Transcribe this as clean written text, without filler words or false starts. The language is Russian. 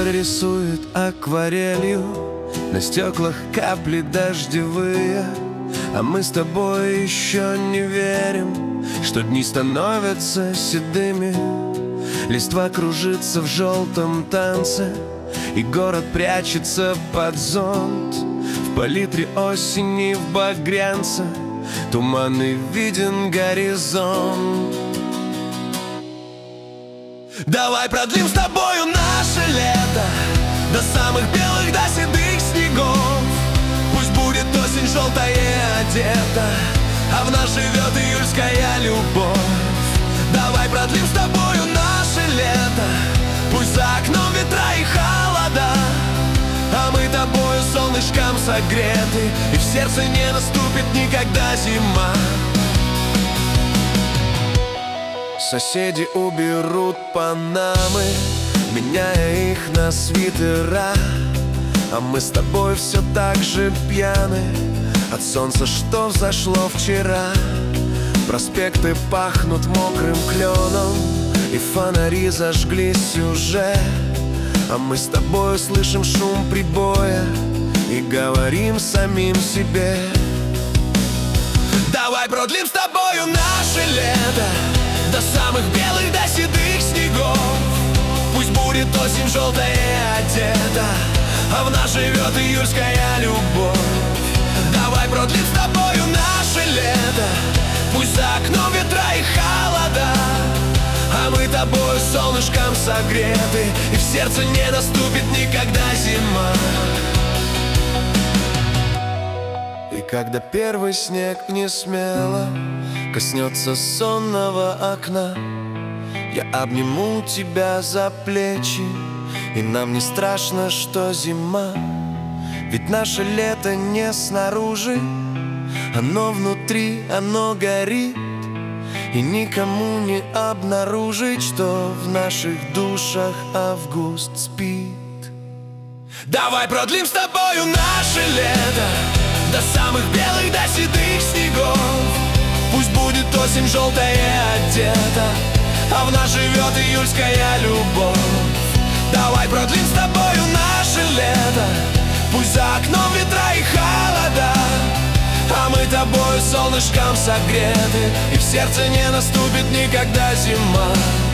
Море рисует акварелью, на стеклах капли дождевые. А мы с тобой еще не верим, что дни становятся седыми. Листва кружится в желтом танце, и город прячется под зонт. В палитре осени в багрянце туманный виден горизонт. Давай продлим с тобою наше лето до самых белых, до седых снегов. Пусть будет осень желтая одета, а в нас живет июльская любовь. Давай продлим с тобою наше лето, пусть за окном ветра и холода, а мы тобою солнышком согреты, и в сердце не наступит никогда зима. Соседи уберут панамы, меняя их на свитера, а мы с тобой все так же пьяны от солнца, что взошло вчера. Проспекты пахнут мокрым кленом, и фонари зажглись уже, а мы с тобой слышим шум прибоя и говорим самим себе: давай продлим с тобою наше лето до самых белых, до седых снегов. Пусть будет осень желтая одета, а в нас живет июльская любовь. Давай продлим с тобою наше лето, пусть за окном ветра и холода, а мы тобой солнышком согреты, и в сердце не наступит никогда зима. И когда первый снег не смело коснется сонного окна, я обниму тебя за плечи, и нам не страшно, что зима. Ведь наше лето не снаружи, оно внутри, оно горит, и никому не обнаружить, что в наших душах август спит. Давай продлим с тобою наше лето до самых белых, до седых снегов. Пусть будет осень желтая одета, а в нас живет июльская любовь. Давай продлим с тобою наше лето, пусть за окном ветра и холода, а мы тобой солнышком согреты, и в сердце не наступит никогда зима.